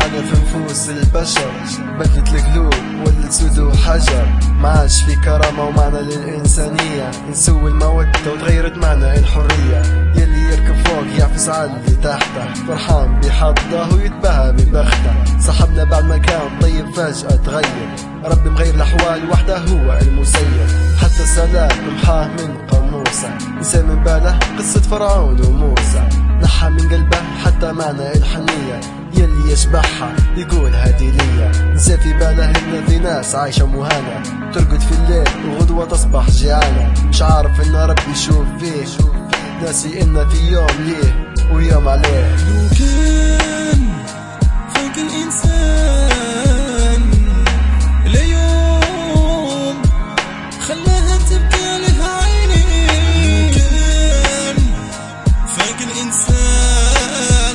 طعنة في نفوس البشر، بدلت القلوب ولت سود وحجر. ما عادش في كرامة ومعنى للإنسانية، نسوي المودة وتغيرت معنى الحرية. يلي يركب فوق يعفس على اللي تحته، فرحان بحظه ويتباهى ببخته. صاحبنا بعد ما كان طيب فجأة تغير، ربي مغير الأحوال وحده هو المسير. حتى السلام محاه من قاموسه، نسى من باله قصة فرعون وموسى. نحى من قلبه حتى معنى الحنية، يلي يشبعها يقول هادي ليا. نسى في باله ان في ناس عايشة مهانة، ترقد في الليل وغدوة تصبح جيعانة. مش عارف ان ربي يشوف فيه، ناسي ان في يوم ليه ويوم عليه. لو كان فوق الإنسان ليوم خلاها تبكي عليها عيني. لو كان فوق الإنسان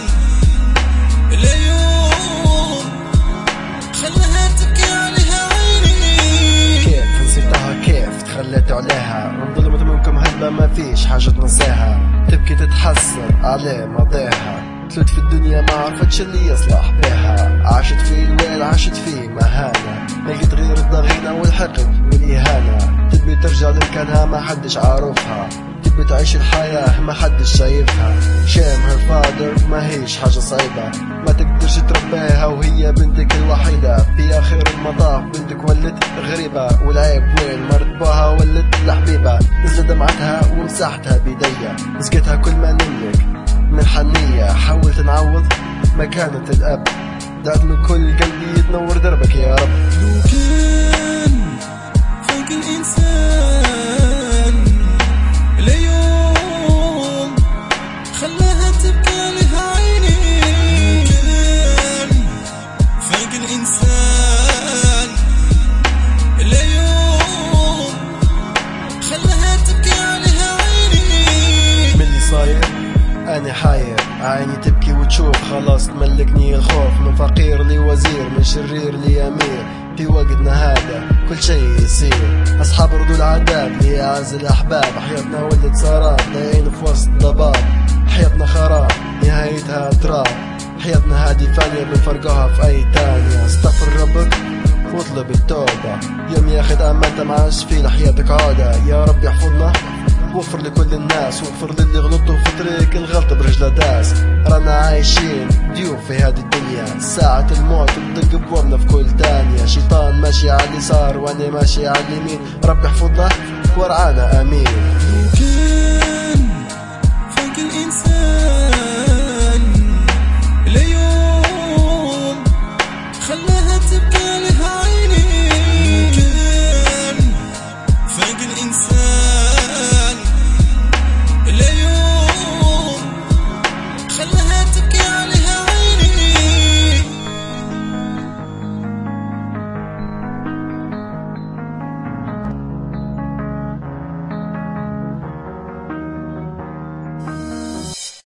ليوم خلاها تبكي عليها عيني. كيف نسيتها كيف تخليت عليها، انظلمت منكم هلبة ما فيش حاجة تنساها. تبكي تتحسر عليه ماضيها، تلوت في الدنيا ما عرفتش اللي يصلح بها. عاشت في الويل عاشت في مهانة، لقيت غير الضغينة والحقد والإهانة. تبي ترجع لمكانها ما حدش عارفها، تبي تعيش الحياة ما حدش شايفها. شام هير فادر ما هيش حاجة صعيبة، ما تقدرش تربيها وهي بنتك الوحيدة. في آخر المطاف بنتك ولت غريبة، والعيب وين مرتبوها ولت لحبيبة. نزلت دمعتها ومسحتها بيديا، مسكتها كل ما نملك من الحنية. حاولت نعوض مكانة الأب، دعت من كل قلبي تنور دربك يا رب. لو كان فوق الإنسان ليوم خلاها تبكي عليها عيني. لو كان فوق الإنسان ليوم خلاها تبكي عليها عيني. من اللي صاير أنا حاير، عيني تبكي وتشوف خلاص تملكني الخوف. من فقير لوزير، من شرير لأمير، في وقتنا هذا كل شيء يصير. أصحاب ردوا العذاب لأعز الأحباب، حياتنا ولد سراب ضايعين في وسط ضباب. حياتنا خراب نهايتها تراب، حياتنا هادي فانية بنفرقها في أي تانية. استغفر ربك واطلب التوبة، يوم ياخد أمانته ما عادش في لحياتك عودة. يا رب يحفظنا واغفر لكل الناس، واغفر للي غلطوا في طريق الغلط برجله داس. رانا عايشين ضيوف في هذه الدنيا، ساعة الموت تدق بوابنا في كل تانية. شيطان ماشي على اليسار وانا ماشي على اليمين، رب يحفظنا ورعانا امين.